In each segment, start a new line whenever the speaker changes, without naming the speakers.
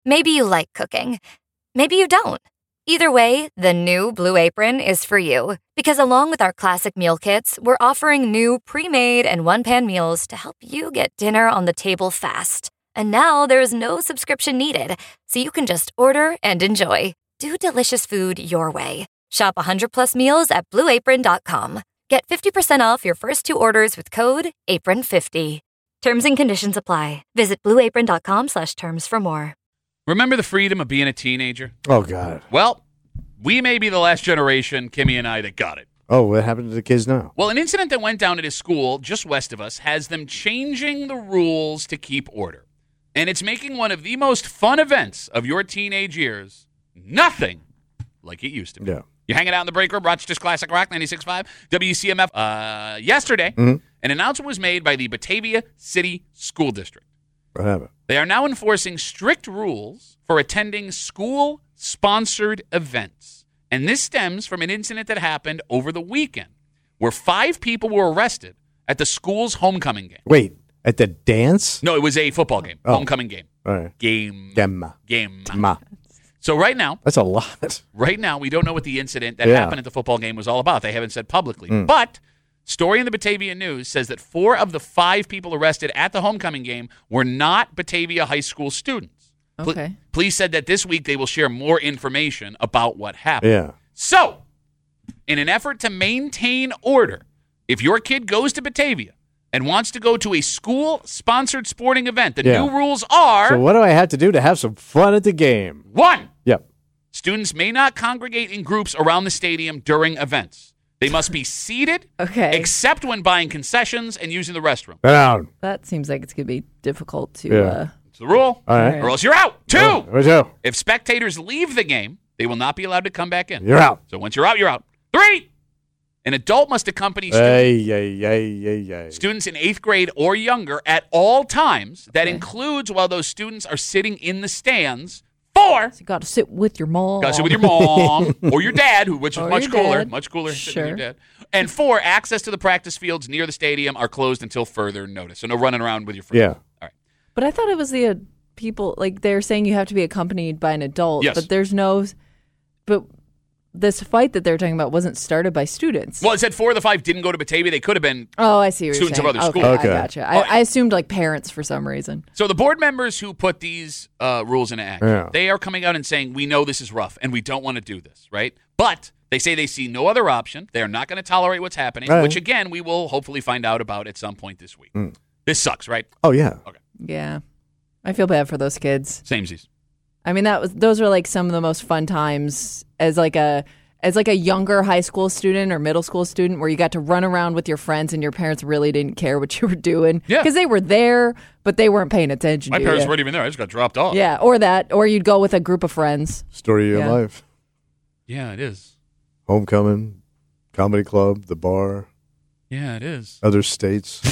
Maybe you like cooking. Maybe you don't. Either way, the new Blue Apron is for you. Because along with our classic meal kits, we're offering new pre-made and one-pan meals to help you get dinner on the table fast. And now there's no subscription needed, so you can just order and enjoy. Do delicious food your way. Shop 100+ meals at BlueApron.com. Get 50% off your first 2 orders with code APRON50. Terms and conditions apply. Visit BlueApron.com/terms for more.
Remember the freedom of being a teenager?
Oh, God.
Well, we may be the last generation, Kimmy and I, that got it.
Oh, what happened to the kids now?
Well, an incident that went down at his school just west of us has them changing the rules to keep order. And it's making one of the most fun events of your teenage years nothing like it used to be.
Yeah.
You're hanging out in the break room, Rochester's Classic Rock, 96.5, WCMF. Yesterday, an announcement was made by the Batavia City School District.
What happened?
They are now enforcing strict rules for attending school-sponsored events. And this stems from an incident that happened over the weekend where 5 people were arrested at the school's homecoming game.
Wait, at the dance?
No, it was a football game, homecoming game.
All right.
Game.
Ma.
So right now,
That's a lot.
we don't know what the incident that happened at the football game was all about. They haven't said publicly. But story in the Batavia News says that 4 of the 5 people arrested at the homecoming game were not Batavia High School students.
Okay.
Police said that this week they will share more information about what happened.
Yeah.
So, in an effort to maintain order, if your kid goes to Batavia and wants to go to a school-sponsored sporting event, the new rules are...
So what do I have to do to have some fun at the game?
1,
Yep.
students may not congregate in groups around the stadium during events. They must be seated, except when buying concessions and using the restroom.
Down.
That seems like it's going to be difficult to...
Yeah.
It's the rule,
All right.
or else you're out. 2,
Where's you?
if spectators leave the game, they will not be allowed to come back in.
You're out.
So once you're out, you're out. 3, an adult must accompany students in 8th grade or younger at all times. That includes while those students are sitting in the stands. 4,
So you got to sit with your mom.
got to sit with your mom or your dad, which is
Or
much
your
cooler.
dad.
Much cooler sitting
Sure.
with your dad. And 4, access to the practice fields near the stadium are closed until further notice. So no running around with your friends.
Yeah.
All right.
But I thought it was the people, like they're saying you have to be accompanied by an adult.
Yes.
But there's no... But this fight that they're talking about wasn't started by students.
Well, it said 4 of the 5 didn't go to Batavia. They could have been.
Oh, I see what
Students of
you're saying.
other schools.
Okay.
I gotcha. I assumed like parents for some reason.
So the board members who put these rules into action, they are coming out and saying, we know this is rough and we don't want to do this, right? But they say they see no other option. They are not going to tolerate what's happening,
Right.
which, again, we will hopefully find out about at some point this week. This sucks, right?
Oh, yeah.
Yeah. I feel bad for those kids.
Samesies.
I mean, those were like some of the most fun times as like a younger high school student or middle school student where you got to run around with your friends and your parents really didn't care what you were doing.
Yeah.
Because they were there, but they weren't paying attention
My
to
parents
you.
weren't even there. I just got dropped off.
Yeah, or you'd go with a group of friends.
Story of your
Yeah.
life.
Yeah, it is.
Homecoming, comedy club, the bar,
Yeah, it is.
other states.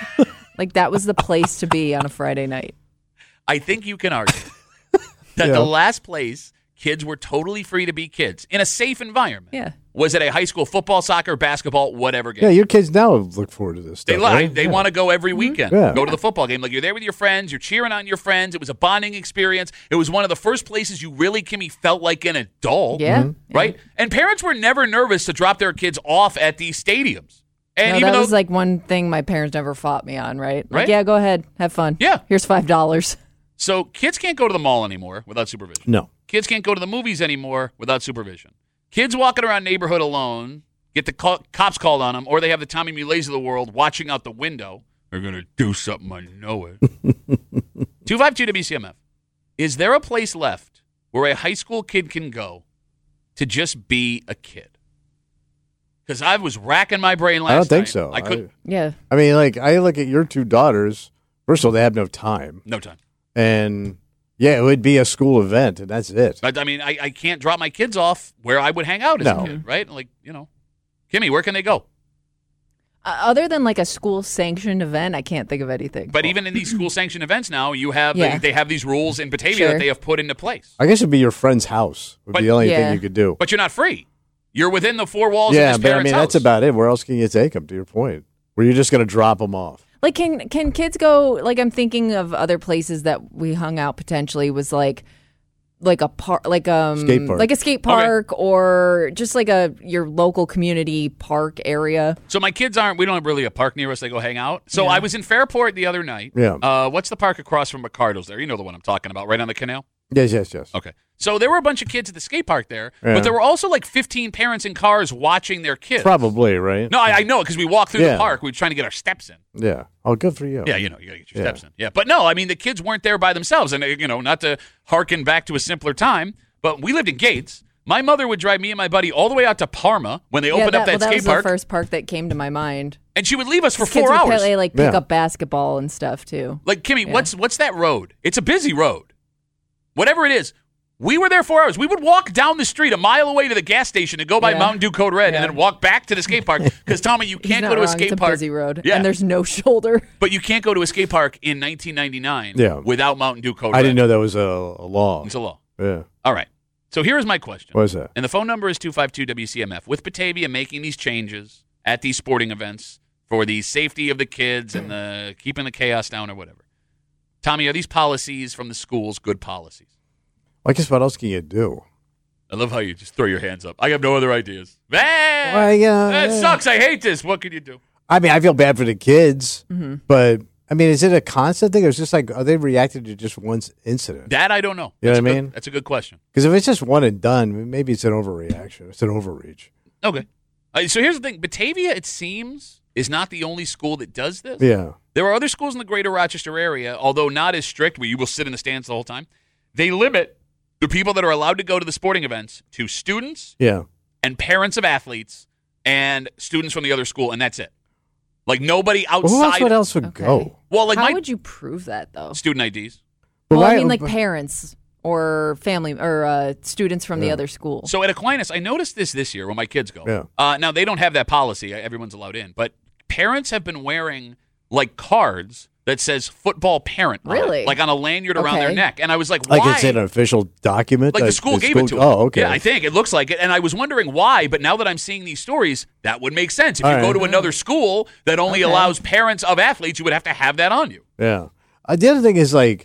Like that was the place to be on a Friday night.
I think you can argue that
Yeah.
the last place kids were totally free to be kids in a safe environment
Yeah.
was at a high school football, soccer, basketball, whatever game.
Yeah, your kids now look forward to this
They
stuff.
lie.
right?
They
Yeah.
want to go every weekend.
Yeah.
Go to the football game. Like you're there with your friends. You're cheering on your friends. It was a bonding experience. It was one of the first places you really, Kimmy, felt like an adult.
Yeah.
Right? And parents were never nervous to drop their kids off at these stadiums. And
No,
even
that
though
was like one thing my parents never fought me on, right? Like,
Right?
yeah, go ahead. Have fun.
Yeah.
Here's $5.
so kids can't go to the mall anymore without supervision.
No.
Kids can't go to the movies anymore without supervision. Kids walking around neighborhood alone get the cops called on them, or they have the Tommy Mullets of the world watching out the window. They're going to do something, I know it. 252 WCMF. Is there a place left where a high school kid can go to just be a kid? Because I was racking my brain last
I don't think
night.
so.
I could
Yeah.
I mean, like, I look at your 2 daughters. First of all, they have no time.
no time.
And, yeah, it would be a school event, and that's it.
I mean, I can't drop my kids off where I would hang out as
No.
a kid, right? Like, Kimmy, where can they go?
Other than like a school sanctioned event, I can't think of anything.
But even in these school-sanctioned events now, you have
Yeah.
they have these rules in Batavia
Sure.
that they have put into place.
I guess it'd be your friend's house would
But-
be the only
Yeah.
thing you could do.
But you're not free. You're within the 4 walls
Yeah,
of this
but I
parent's
mean,
house.
that's about it. Where else can you take them, to your point? Where you're just going to drop them off.
Like, can kids go? Like, I'm thinking of other places that we hung out potentially. Was like like a park, like
Skate park.
like a skate park, or just like your local community park area.
So my kids we don't have really a park near us. They go hang out. So I was in Fairport the other night.
Yeah.
What's the park across from Ricardo's there? You know the one I'm talking about, right on the canal?
Yes.
Okay. So there were a bunch of kids at the skate park there,
Yeah.
but there were also like 15 parents in cars watching their kids.
Probably, right?
No, I know because we walked through the
Yeah.
park. We were trying to get our steps in.
Yeah. Oh, good for you.
Yeah, you got to get your
Yeah.
steps in. Yeah, but no, I mean, the kids weren't there by themselves. And, not to hearken back to a simpler time, but we lived in Gates. My mother would drive me and my buddy all the way out to Parma when they opened up that skate
was
park.
the first park that came to my mind.
And she would leave us for
Kids
4
would
hours.
play, like pick
Yeah.
up basketball and stuff too.
Like, Kimmy, what's that road? It's a busy road. Whatever it is. We were there 4 hours. We would walk down the street a mile away to the gas station and go buy
Yeah.
Mountain Dew Code Red and
Yeah.
then walk back to the skate park. Because, Tommy, you
He's
can't
not
go to a
wrong.
skate
it's
park.
a busy road,
Yeah.
and there's no shoulder.
But you can't go to a skate park in 1999
Yeah.
without Mountain Dew Code Red.
I didn't know that was a law.
It's a law.
Yeah.
All right. So here is my question.
What is that?
And the phone number is 252-WCMF. With Batavia making these changes at these sporting events for the safety of the kids and the keeping the chaos down or whatever, Tommy, are these policies from the schools good policies?
I guess what else can you do?
I love how you just throw your hands up. I have no other ideas. Man,
Well, yeah,
that
yeah.
sucks. I hate this. What can you do?
I mean, I feel bad for the kids,
Mm-hmm.
but I mean, is it a constant thing, or is it just like are they reacting to just one incident?
That I don't know.
You know
That's
what I
a good-
mean?
That's a good question.
Because if it's just one and done, maybe it's an overreaction. It's an overreach.
Okay. So here's the thing. Batavia, it seems, is not the only school that does this.
Yeah.
There are other schools in the greater Rochester area, although not as strict, where you will sit in the stands the whole time. They limit the people that are allowed to go to the sporting events to students
Yeah.
and parents of athletes and students from the other school, and that's it. Like nobody outside.
Well, who else would
Okay.
go?
Well, like
How
my
would you prove that though?
student IDs.
But
Well, I
why-
mean, like parents or family or students from the
Yeah.
other school.
So at Aquinas, I noticed this year when my kids go.
Yeah.
Now, they don't have that policy. Everyone's allowed in. But parents have been wearing, like, cards that says football parent. on it,
Really?
like on a lanyard around their
Okay.
neck. And I was like, why?
Like it's an official document?
Like the school gave it to them.
Oh, okay.
Yeah, I think. It looks like it. And I was wondering why, but now that I'm seeing these stories, that would make sense. If you
All
go
right.
to another school that only
Okay.
allows parents of athletes, you would have to have that on you.
Yeah. The other thing is like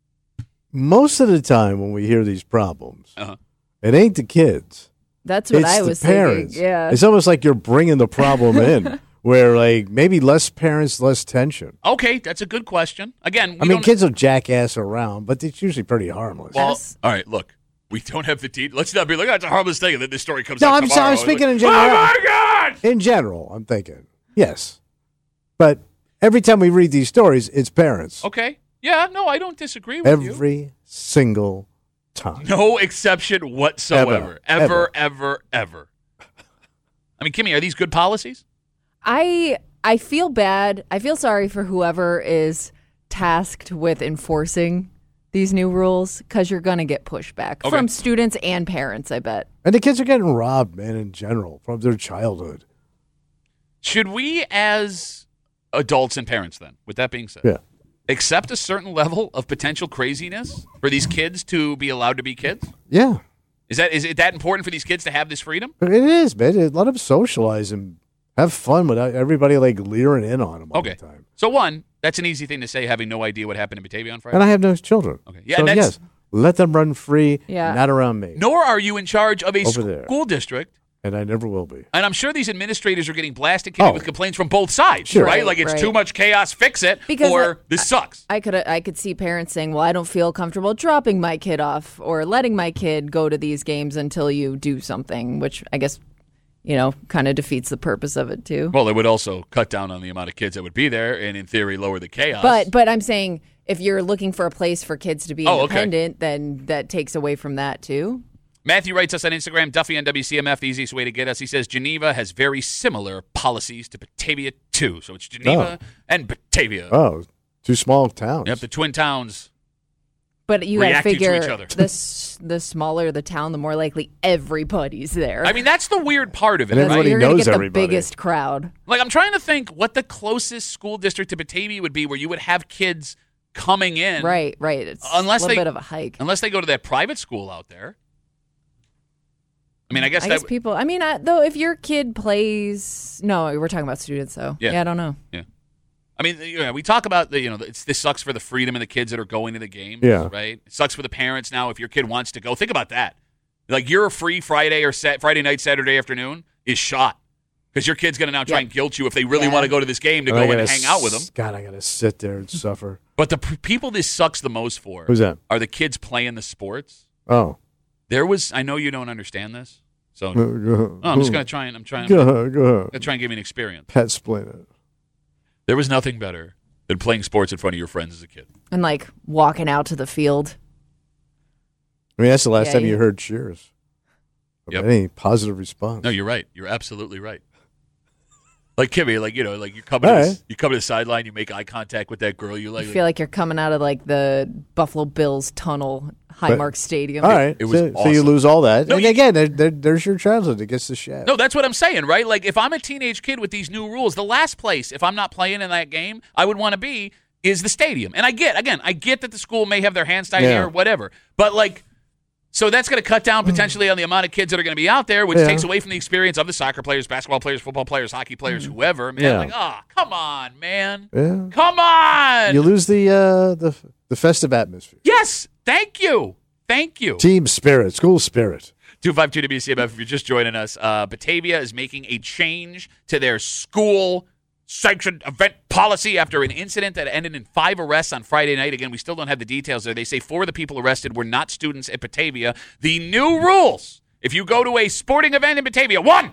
most of the time when we hear these problems,
Uh-huh.
it ain't the kids.
That's what
it's
I
the
was
parents.
thinking. Yeah.
It's almost like you're bringing the problem in, where like maybe less parents, less tension.
Okay, that's a good question. Again,
I mean, kids will jackass around, but it's usually pretty harmless.
Well,
Yes.
all right, look. We don't have the details. Let's not be like, oh, it's a harmless thing, and then this story comes
No,
out
I'm
tomorrow.
sorry, I'm
It's
speaking
like,
in general.
Oh, my God!
In general, I'm thinking yes, but every time we read these stories, it's parents.
Okay. Yeah, no, I don't disagree with you.
Every single time.
No exception whatsoever.
Ever.
Ever. I mean, Kimmy, are these good policies?
I feel bad. I feel sorry for whoever is tasked with enforcing these new rules because you're going to get pushback
Okay.
from students and parents, I bet.
And the kids are getting robbed, man, in general, from their childhood.
Should we, as adults and parents, then, with that being said,
Yeah.
accept a certain level of potential craziness for these kids to be allowed to be kids?
Yeah.
Is it that important for these kids to have this freedom?
But it is, man. Let them socialize and have fun without everybody like leering in on them all
Okay.
the time.
So, one, that's an easy thing to say, having no idea what happened in Batavia on Friday.
And I have no children.
Okay. Yeah,
so
and that's-
yes, let them run free,
Yeah.
not around me.
Nor are you in charge of a
Over there.
school district.
And I never will be.
And I'm sure these administrators are getting blasted, Kimmy,
Oh.
with complaints from both sides,
Sure.
right?
Right,
Like, it's
right.
too much chaos, fix it,
Because
or this sucks.
I could see parents saying, "Well, I don't feel comfortable dropping my kid off or letting my kid go to these games until you do something," which I guess kind of defeats the purpose of it too.
Well, it would also cut down on the amount of kids that would be there and, in theory, lower the chaos.
But I'm saying if you're looking for a place for kids to be
Oh, okay.
independent, then that takes away from that too.
Matthew writes us on Instagram, Duffy on WCMF, the easiest way to get us. He says Geneva has very similar policies to Batavia, too. So it's Geneva and Batavia.
Oh, two small towns.
Yep, the twin towns.
But you got to
Reacting to
figure
each other.
the smaller the town, the more likely everybody's there.
I mean, that's the weird part of it,
And
right?
everybody
You're gonna
knows
get
everybody.
the biggest crowd.
Like, I'm trying to think what the closest school district to Batavia would be where you would have kids coming in.
Right. It's
Unless
a little
they-
bit of a hike.
Unless they go to that private school out there. I mean, I guess
people. I mean, though, if your kid plays, no, we're talking about students, though.
Yeah.
I don't know.
I mean, we talk about this sucks for the freedom of the kids that are going to the games, right? It sucks for the parents now if your kid wants to go. Think about that. Like your free Friday night, Saturday afternoon is shot because your kid's going to now try and guilt you if they really want to go to this game to go and hang out with them.
God, I got to sit there and suffer.
But the people this sucks the most for
Who's that?
Are the kids playing the sports.
Oh.
I know you don't understand this, so
I'm
just going to try and
Go ahead.
try and give you an experience.
Pet split it.
There was nothing better than playing sports in front of your friends as a kid.
And like walking out to the field.
I mean, that's the last time you heard cheers.
Yep.
Any positive response?
No, you're right. You're absolutely right. Like Kimmy, like you come to the sideline, you make eye contact with that girl you like.
I feel like you're coming out of like the Buffalo Bills tunnel, Highmark Stadium.
All right,
it was awesome.
So you lose all that.
No,
and again, there's your childhood that gets the shaft.
No, that's what I'm saying, right? Like if I'm a teenage kid with these new rules, the last place, if I'm not playing in that game, I would want to be is the stadium. And I get that the school may have their hands tied here or whatever, but like. So that's going to cut down potentially on the amount of kids that are going to be out there, which takes away from the experience of the soccer players, basketball players, football players, hockey players, whoever. Man, like, come on, man. Yeah. Come on.
You lose the festive atmosphere.
Yes. Thank you.
Team spirit, school spirit.
252 WCMF, if you're just joining us, Batavia is making a change to their school sanctioned event policy after an incident that ended in 5 arrests on Friday night. Again, we still don't have the details there. They say 4 of the people arrested were not students at Batavia. The new rules, if you go to a sporting event in Batavia, 1,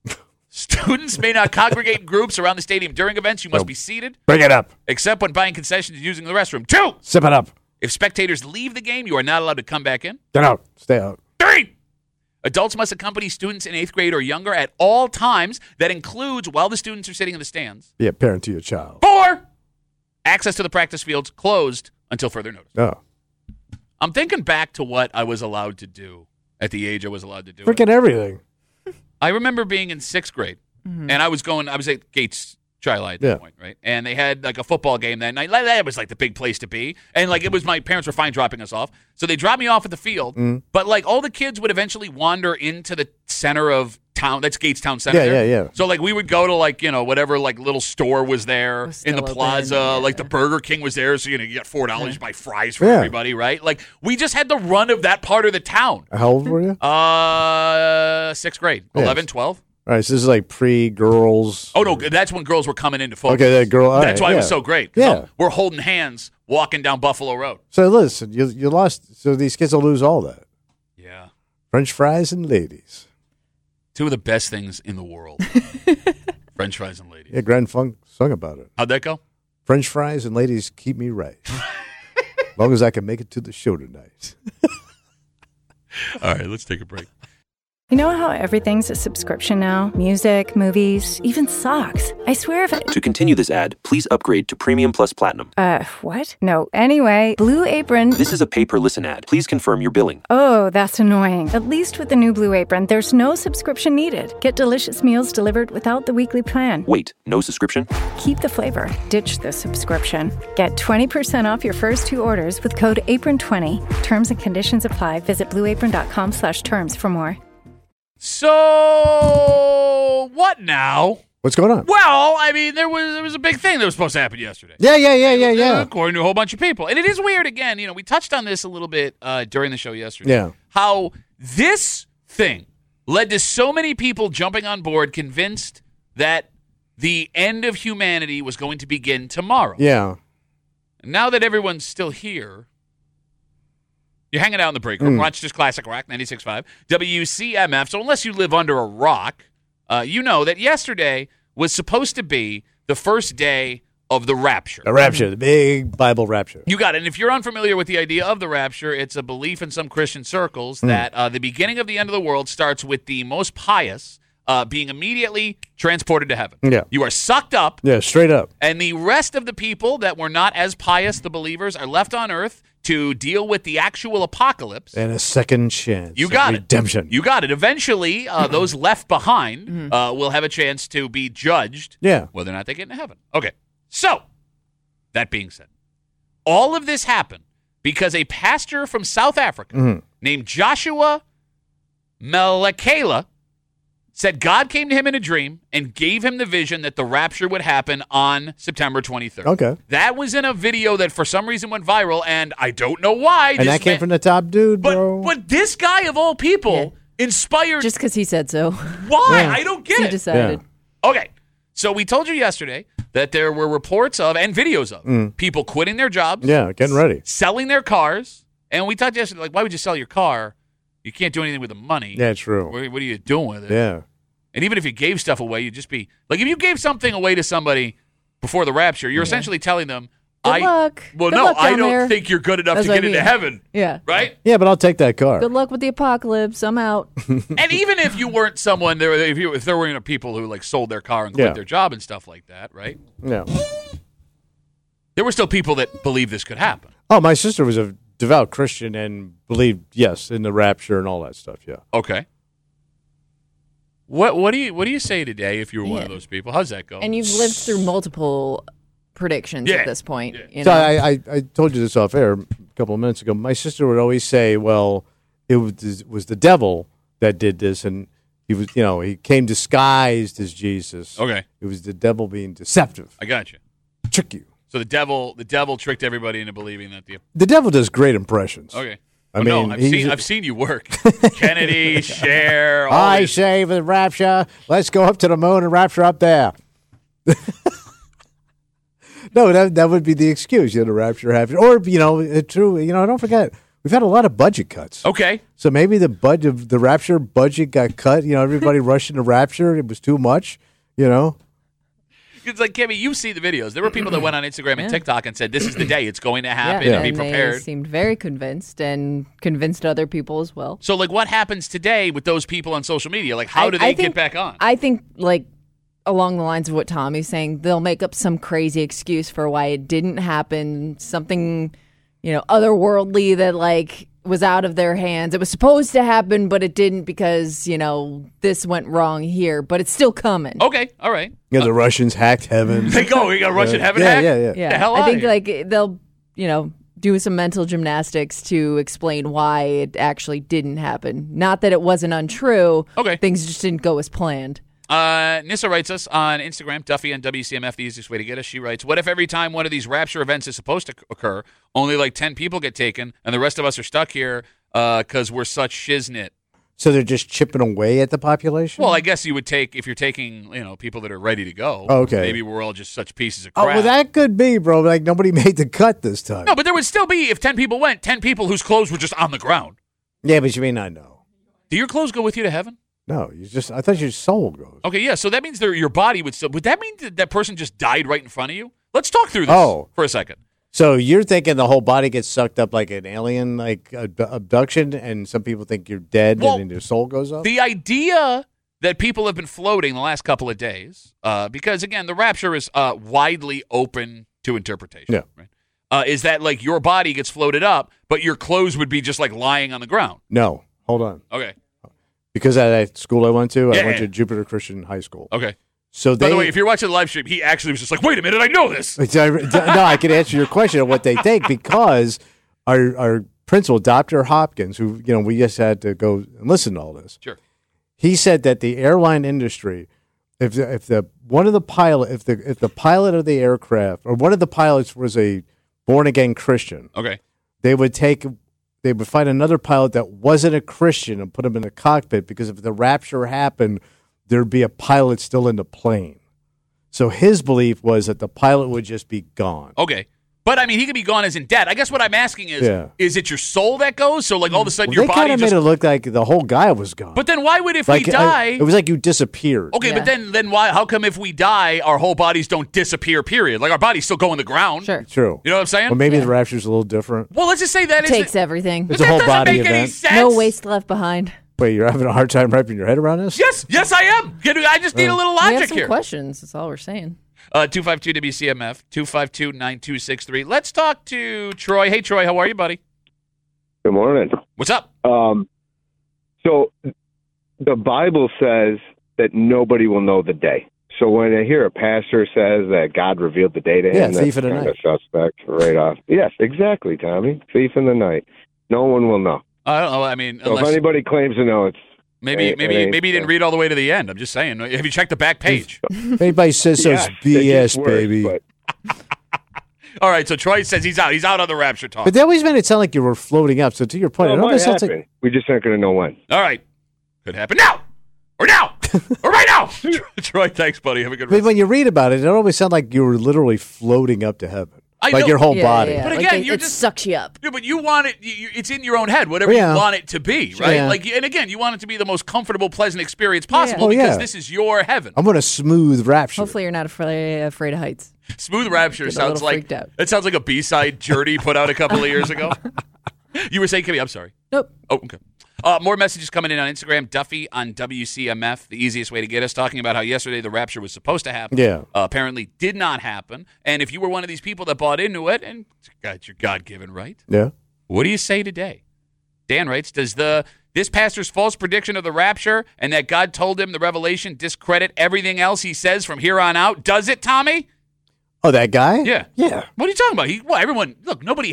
students may not congregate in groups around the stadium during events. You must be seated.
Bring it up.
Except when buying concessions and using the restroom. 2,
sip it up.
If spectators leave the game, you are not allowed to come back in.
Get out. Stay out.
3, adults must accompany students in 8th grade or younger at all times. That includes while the students are sitting in the stands.
Be a parent to your child.
4, access to the practice fields closed until further notice.
Oh.
I'm thinking back to what I was allowed to do at the age I was allowed to do
Freaking everything.
I remember being in 6th grade, and I was at Gates Tri-Li at that point, right? And they had like a football game that night. That was like the big place to be. And like it was, my parents were fine dropping us off. So they dropped me off at the field. But like all the kids would eventually wander into the center of town. That's Gates Town Center.
Yeah.
So like we would go to like, whatever like little store was there in the plaza. Like the Burger King was there. So, you got $4 to buy fries for everybody, right? Like we just had the run of that part of the town.
How old were you?
6th grade. 11, 12.
All right, so this is like pre-girls.
Oh, no, that's when girls were coming into focus.
Okay, that girl.
That's why it was so great.
Yeah.
We're holding hands walking down Buffalo Road.
So listen, you lost. So these kids will lose all that.
Yeah.
French fries and ladies.
2 of the best things in the world. French fries and ladies.
Yeah, Grand Funk sung about it.
How'd that go?
French fries and ladies keep me right. As long as I can make it to the show tonight.
All right, let's take a break.
You know how everything's a subscription now? Music, movies, even socks. I swear if
To continue this ad, please upgrade to Premium Plus Platinum.
What? No, anyway, Blue Apron...
This is a pay-per-listen ad. Please confirm your billing.
Oh, that's annoying. At least with the new Blue Apron, there's no subscription needed. Get delicious meals delivered without the weekly plan.
Wait, no subscription?
Keep the flavor. Ditch the subscription. Get 20% off your first 2 orders with code APRON20. Terms and conditions apply. Visit blueapron.com/terms for more.
So, what now?
What's going on?
Well, I mean, there was a big thing that was supposed to happen yesterday.
Yeah.
According to a whole bunch of people. And it is weird, again, we touched on this a little bit during the show yesterday.
Yeah.
How this thing led to so many people jumping on board, convinced that the end of humanity was going to begin tomorrow.
Yeah.
Now that everyone's still here, you're hanging out in the break room. Rochester's Classic Rock, 96.5, WCMF. So unless you live under a rock, you know that yesterday was supposed to be the first day of the rapture.
The rapture, the big Bible rapture.
You got it. And if you're unfamiliar with the idea of the rapture, it's a belief in some Christian circles that the beginning of the end of the world starts with the most pious being immediately transported to heaven.
Yeah.
You are sucked up.
Yeah, straight up.
And the rest of the people that were not as pious, the believers, are left on earth to deal with the actual apocalypse.
And a second chance.
You got it.
Redemption.
You got it. Eventually, those left behind will have a chance to be judged whether or not they get into heaven. Okay. So, that being said, all of this happened because a pastor from South Africa named Joshua Melekela said God came to him in a dream and gave him the vision that the rapture would happen on September 23rd.
Okay.
That was in a video that for some reason went viral, and I don't know why.
And that came from the top dude, bro.
But this guy, of all people, inspired.
Just because he said so.
Why?
Yeah.
I don't get
He
it.
decided.
Okay. So we told you yesterday that there were reports of and videos of people quitting their jobs.
Yeah, getting ready.
Selling their cars. And we talked yesterday, like, why would you sell your car? You can't do anything with the money.
Yeah, true.
What are you doing with it?
Yeah.
And even if you gave stuff away, you'd just be like, if you gave something away to somebody before the rapture, you're essentially telling them,
Good luck.
Well,
Good
no,
luck
I
down
don't
there.
think you're good enough
That's
to
what
get
I
into
mean.
heaven.
Yeah.
Right?
Yeah, but I'll take that car.
Good luck with the apocalypse. I'm out.
And even if you weren't someone, if there were people who like sold their car and quit
Yeah.
their job and stuff like that, right?
Yeah.
There were still people that believed this could happen.
Oh, my sister was a devout Christian and believed, yes, in the rapture and all that stuff, yeah.
Okay. What do you say today if you were one of
Yeah.
those people? How's that go?
And you've lived through multiple predictions
Yeah.
at this point.
Yeah.
You
So
know?
I told you this off air a couple of minutes ago. My sister would always say, well, it was the devil that did this, and he came disguised as Jesus.
Okay.
It was the devil being deceptive,
I got you.
trick you.
So the devil tricked everybody into believing that
The devil does great impressions.
Okay.
I
Oh,
mean,
no, I've seen you work. Kennedy, Cher, all
I
these-
say for the rapture, let's go up to the moon and rapture up there. No, that would be the excuse. The rapture happened, or true. Don't forget we've had a lot of budget cuts.
Okay.
So maybe the rapture budget got cut. Everybody rushing to rapture. It was too much.
It's like, Kimmy, you see the videos. There were people that went on Instagram and TikTok and said, this is the day. It's going to happen.
yeah.
Be
And
prepared.
they seemed very convinced and convinced other people as well.
So, like, what happens today with those people on social media? Like, how do they get back on?
I think, like, along the lines of what Tommy's saying, they'll make up some crazy excuse for why it didn't happen, something, otherworldly that, like, was out of their hands. It was supposed to happen, but it didn't because, this went wrong here, but it's still coming.
Okay. All right.
The Russians hacked heaven.
They go. We got Russian heaven
Yeah,
hack?
yeah, yeah.
Yeah,
The hell
I
outta
think
here.
like they'll, do some mental gymnastics to explain why it actually didn't happen. Not that it wasn't untrue.
Okay.
Things just didn't go as planned.
Nissa writes us on Instagram, Duffy and WCMF, the easiest way to get us. She writes, what if every time one of these rapture events is supposed to occur, only like 10 people get taken and the rest of us are stuck here because we're such shiznit?
So they're just chipping away at the population?
Well, I guess you would take, if you're taking, people that are ready to go.
Oh, okay.
Maybe we're all just such pieces of
Oh,
crap.
well, that could be, bro. Like, nobody made the cut this time.
No, but there would still be, if 10 people went, 10 people whose clothes were just on the ground.
Yeah, but you may not know.
Do your clothes go with you to heaven?
No, I thought your soul goes.
Okay, yeah, so that means your body would still, would that mean that person just died right in front of you? Let's talk through this for a second.
So you're thinking the whole body gets sucked up like an alien, like abduction, and some people think you're dead
Well,
and then your soul goes up?
The idea that people have been floating the last couple of days, because, again, the rapture is widely open to interpretation.
Yeah.
Right? Is that, like, your body gets floated up, but your clothes would be just, like, lying on the ground.
No, hold on.
Okay.
Because at that school I went to, I
Yeah,
went
yeah.
to Jupiter Christian High School.
Okay.
So
By the way, if you're watching the live stream, he actually was just like, wait a minute, I know this.
No, I can answer your question of what they think because our principal, Dr. Hopkins, who we just had to go and listen to all this.
Sure.
He said that the airline industry, if the pilot of the aircraft or one of the pilots was a born again Christian,
Okay.
they would find another pilot that wasn't a Christian and put him in the cockpit because if the rapture happened, there'd be a pilot still in the plane. So his belief was that the pilot would just be gone.
Okay. But, I mean, he could be gone as in dead. I guess what I'm asking is,
Yeah.
is it your soul that goes? So, like, all of a sudden
Well,
your
they
body
kind of
just...
made it look like the whole guy was gone.
But then why would, if
like,
we die...
it was like you disappeared.
Okay,
Yeah.
but then why? How come if we die, our whole bodies don't disappear? Period. Like our bodies still go in the ground.
Sure.
True.
You know what I'm saying?
Well, maybe the rapture's a little different.
Well, let's just say that
Takes
isn't-
everything.
It's a
that
whole
doesn't
body
make any
event.
sense.
No waste left behind.
Wait, you're having a hard time wrapping your head around this?
Yes, I am. I just need a little
We have
logic
some
here.
questions. That's all we're saying.
252-WCMF, 252-9263. Let's talk to Troy. Hey, Troy, how are you, buddy?
Good morning.
What's up?
So the Bible says that nobody will know the day. So when I hear a pastor says that God revealed the day to
Yeah,
him,
thief
that's
in the
kind
night.
of suspect right off. Yes, exactly, Tommy. Thief in the night. No one will know.
I don't know. I mean,
So
unless
if anybody claims to know, it's
Maybe you didn't read all the way to the end. I'm just saying. Have you checked the back page?
If anybody says so, it's BS, baby.
But
All right, so Troy says he's out. He's out on the rapture talk.
But that always made it sound like you were floating up. So to your point,
well,
it
it
always
might
sounds
happen.
like
We just aren't going to know when.
All right. Could happen now. Or now. Or right now. Troy, thanks, buddy. Have a good
I mean,
rest.
when you read about it, it always sounds like you were literally floating up to heaven,
I
like
know.
your whole body.
Yeah.
But
Like
again,
it,
you're
it
just
sucks you up.
Yeah, but you want it. It's in your own head, whatever
Yeah.
you want it to be, right?
Yeah.
And again, you want it to be the most comfortable, pleasant experience possible
Oh,
because
yeah.
this is your heaven.
I'm going to smooth rapture.
Hopefully, you're not afraid of heights.
Smooth Rapture
Get a
sounds
little
like
freaked out.
it sounds like a B-side Journey put out a couple of years ago. You were saying, Kimmy, I'm sorry.
Nope.
Oh, okay. More messages coming in on Instagram. Duffy on WCMF, the easiest way to get us, talking about how yesterday the rapture was supposed to happen.
Yeah.
Apparently did not happen. And if you were one of these people that bought into it, and got your God-given right,
Yeah.
what do you say today? Dan writes, does this pastor's false prediction of the rapture and that God told him the revelation discredit everything else he says from here on out? Does it, Tommy?
Oh, that guy?
Yeah.
Yeah.
What are you talking about? Everyone, look, nobody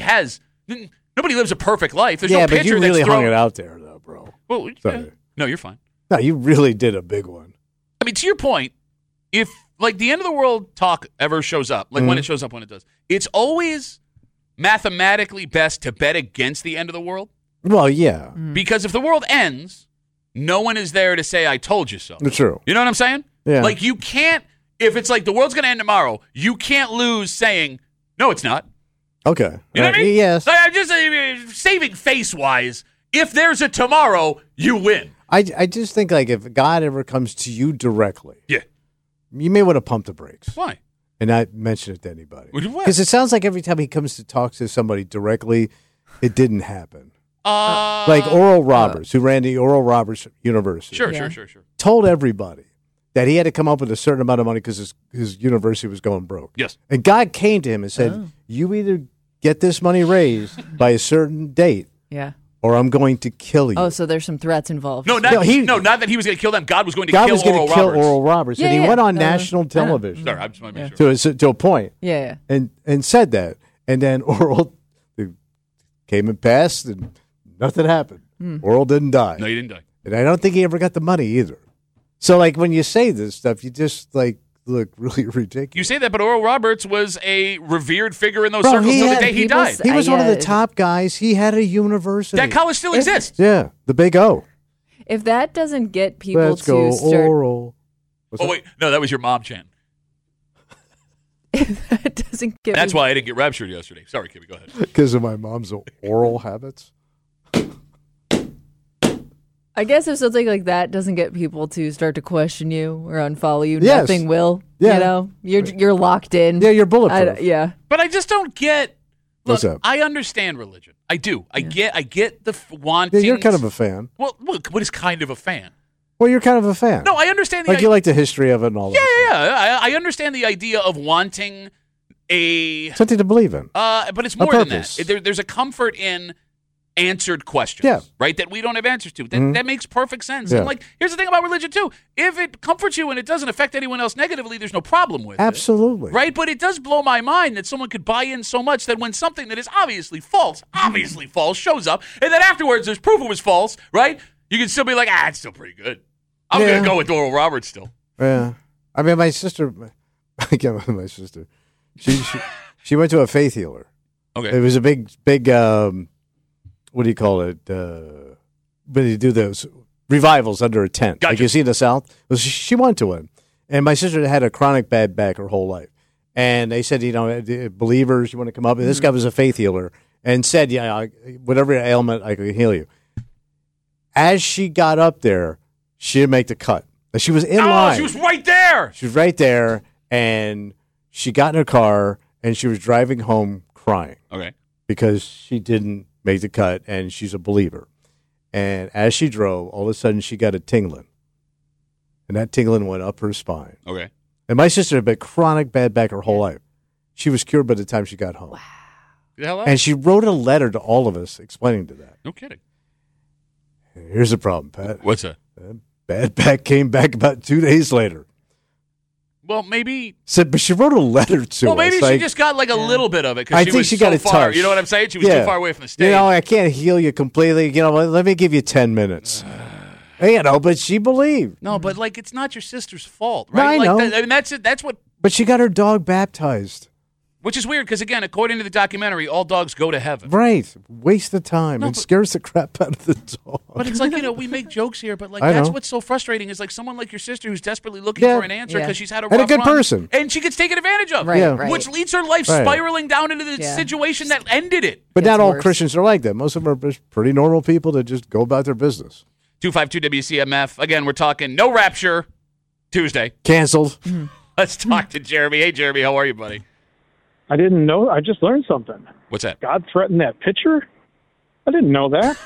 lives a perfect life. There's
Yeah,
no
but
picture
you really
that's
hung
thrown.
it out there, though, bro.
Well,
Sorry.
yeah. No, you're fine.
No, you really did a big one.
I mean, to your point, if like the end of the world talk ever shows up, like when it shows up, when it does, it's always mathematically best to bet against the end of the world.
Well, yeah.
Because if the world ends, no one is there to say, I told you so.
True.
You know what I'm saying?
Yeah.
Like you can't, if it's like the world's going to end tomorrow, you can't lose saying, no, it's not.
Okay.
You know what I mean?
Yes.
Like, I'm just saving face-wise, if there's a tomorrow, you win.
I just think, like, if God ever comes to you directly,
Yeah.
you may want to pump the brakes
Why?
and not mention it to anybody.
What?
Because it sounds like every time he comes to talk to somebody directly, it didn't happen. Like Oral Roberts, who ran the Oral Roberts University,
Sure.
told everybody that he had to come up with a certain amount of money because his university was going broke.
Yes.
And God came to him and said, you either get this money raised by a certain date
Yeah.
or I'm going to kill you.
Oh, so there's some threats involved.
No, not that he was going to kill them. God was going to
God
kill
was going
Oral
to kill
Roberts.
Oral Roberts.
Yeah,
and he
yeah.
went on
No,
national
I know.
television
Sorry, I just want to make sure.
to a point
Yeah.
and said that. And then Oral came and passed and nothing happened. Oral didn't die.
No, you didn't die.
And I don't think he ever got the money either. So, like, when you say this stuff, you just, like, look really ridiculous.
You say that, but Oral Roberts was a revered figure in those
Bro,
circles
he
till the
had-
day he
people
died.
say-
He was one of the
Yeah.
top guys. He had a university.
That college still exists.
Yeah, the Big O.
If that doesn't get people
Let's
to
go
start,
Oral.
Oh, wait. No, that was your mom chant.
if that doesn't get
That's
people,
why I didn't get raptured yesterday. Sorry, Kimmy, go ahead.
Because of my mom's oral habits.
I guess if something like that doesn't get people to start to question you or unfollow you,
Yes.
nothing will.
Yeah.
You know, you're locked in.
Yeah, you're bulletproof.
Yeah.
But I just don't get. Look,
What's up?
I understand religion. I do. I get the wanting.
Yeah, you're kind of a fan.
Well, look, what is kind of a fan?
Well, you're kind of a fan.
No, I understand the
Like, you like the history of it and all
Yeah,
that.
yeah. I understand the idea of wanting a.
Something to believe in.
But it's more than
purpose.
that. There's a comfort in answered questions,
Yeah.
right? That we don't have answers to. That makes perfect sense.
Yeah.
And like, here's the thing about religion too: if it comforts you and it doesn't affect anyone else negatively, there's no problem with it.
Absolutely.
Right, but it does blow my mind that someone could buy in so much that when something that is obviously false, shows up, and then afterwards there's proof it was false, right? You can still be like, it's still pretty good. I'm
Yeah.
going to go with Oral Roberts still.
Yeah. I mean, my sister, again, my sister, she went to a faith healer.
Okay.
It was a big, what do you call it? When you do those revivals under a tent, like
Gotcha.
you see in the South. Well, she went to one, and my sister had a chronic bad back her whole life, and they said, believers, you want to come up? And this guy was a faith healer, and said, whatever ailment, I can heal you. As she got up there, she didn't make the cut. She was in line.
She was right there.
She was right there, and she got in her car, and she was driving home crying
Okay.
because she didn't make the cut, and she's a believer. And as she drove, all of a sudden, she got a tingling, and that tingling went up her spine.
Okay.
And my sister had been chronic bad back her whole life. She was cured by the time she got home.
Get the hell out.
And she wrote a letter to all of us explaining to that.
No kidding.
Here's the problem, Pat.
What's that?
Bad back came back about 2 days later.
Well, maybe.
But she wrote a letter to
Well,
us.
maybe she
like,
just got like a little bit of it because
I
she
think
was
she got
so
a
far.
touch.
You know what I'm saying? She was too far away from the stage.
I can't heal you completely. Let me give you 10 minutes. But she believed.
No, but like it's not your sister's fault,
No,
right?
I know.
I mean, that's it. That's what.
But she got her dog baptized.
Which is weird because again, according to the documentary, all dogs go to heaven.
Right. Waste of time.
No,
It
but-
scares the crap out of the dog.
But it's like, we make jokes here, but like
I
that's
know.
what's so frustrating is like someone like your sister who's desperately looking
Yeah.
for an answer
Yeah.
because she's had a
And a
rough
good
run,
person.
and she gets taken advantage of.
Right,
Yeah.
right.
Which leads her life
Right.
spiraling down into the
Yeah.
situation that ended it.
But
Gets
not all
worse.
Christians are like that. Most of them are just pretty normal people that just go about their business.
252 WCMF. Again, we're talking no rapture Tuesday.
Canceled.
Let's talk to Jeremy. Hey, Jeremy, how are you, buddy?
I didn't know. I just learned something.
What's that?
God threatened that pitcher? I didn't know that.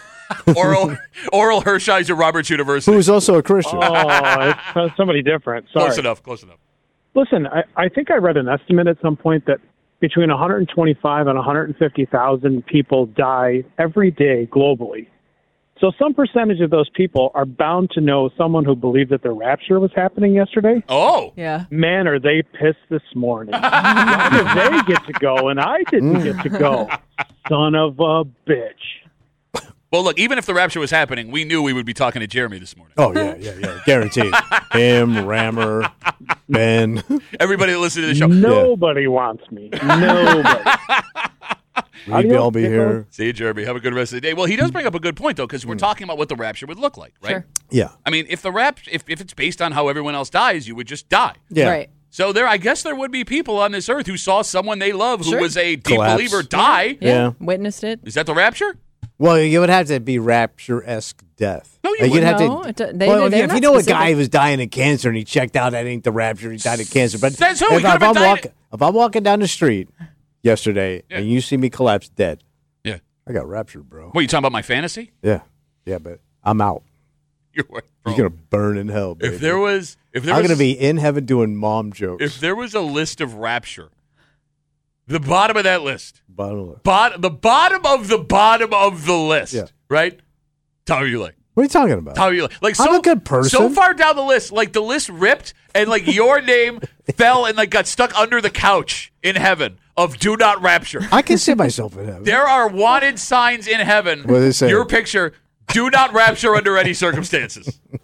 Oral Hershiser, Roberts University.
Who is also a Christian.
Oh, it's somebody different. Sorry.
Close enough. Close enough.
Listen, I think I read an estimate at some point that between 125 and 150,000 people die every day globally. So some percentage of those people are bound to know someone who believed that the rapture was happening yesterday.
Oh.
Yeah.
Man, are they pissed this morning. Why did they get to go and I didn't get to go? Son of a bitch.
Well, look, even if the rapture was happening, we knew we would be talking to Jeremy this morning.
Oh, yeah. Guaranteed. Him, Rammer, Ben.
Everybody that listened to the show.
Nobody wants me. Nobody.
We'd all be here.
See you, Jeremy. Have a good rest of the day. Well, he does bring up a good point, though, because we're talking about what the rapture would look like, right?
Sure.
Yeah.
I mean, if if it's based on how everyone else dies, you would just die.
Yeah.
Right.
So I guess there would be people on this earth who saw someone they love who
Sure.
was a deep
Collapse.
believer die.
Yeah.
Witnessed it.
Is that the rapture?
Well, you would have to be rapture-esque death.
No, you
Like, you'd
wouldn't.
have
No,
to.
it do-
Well,
they're
if
not
you know a
specific.
guy who was dying of cancer and he checked out, that ain't the rapture. He died of cancer. But
Says who? He
if,
could've been dying-
if I'm walking down the street yesterday
Yeah.
and you see me collapse dead,
Yeah.
I got raptured, bro.
What, you talking about my fantasy?
Yeah, but I'm out.
You're right, bro.
You're gonna burn in hell, baby.
If there was
I'm gonna be in heaven doing mom jokes.
if there was a list of rapture, the bottom of that list,
Bottom of it.
the bottom of the list,
Yeah.
right? Tommy Ulay.
What are you talking about?
Tommy Ulay. Like
I'm a good person.
So far down the list, like the list ripped, and like your name fell and like got stuck under the couch in heaven of "Do not rapture."
I can see myself in heaven.
There are wanted signs in heaven.
What do they say?
Your picture. Do not rapture under any circumstances.